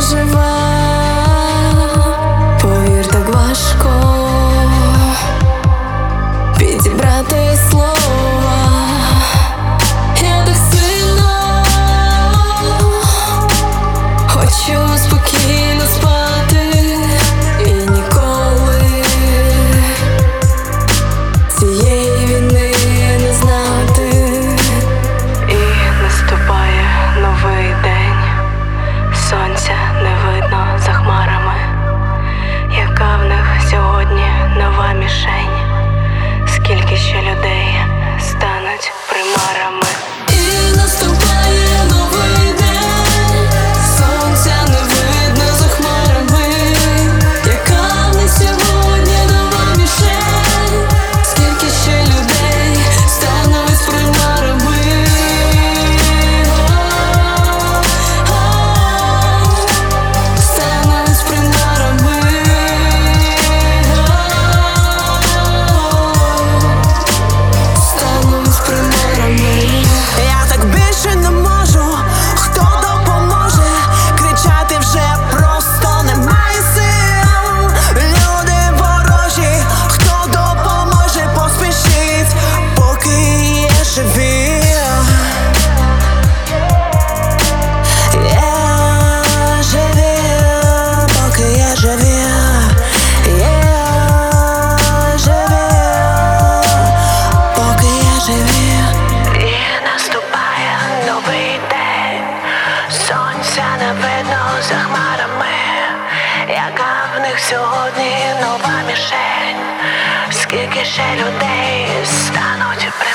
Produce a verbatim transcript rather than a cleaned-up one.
жива, повір, так важко підібрати слова. Я так сильно хочу спокійно спати і ніколи цієї війни не знати. І наступає новий день, сонця не видно за хмарами. Яка в них сьогодні нова мішень? Скільки ще людей стануть примарами? І наступає новий день, сонця не видно за хмарами. Яка в них сьогодні нова мішень? Скільки ще людей стануть примарами? Стануть примарами. Стануть примарами. Я так більше не можу, хто допоможе? Кричати вже просто немає сил. Люди ворожі, хто допоможе? Поспішіть, поки є живі. Є живі, поки є живі. Є живі, поки є живі. І наступає новий день, сонця не видно за хмарами. Яка в них сьогодні нова мішень? Скільки ще людей стануть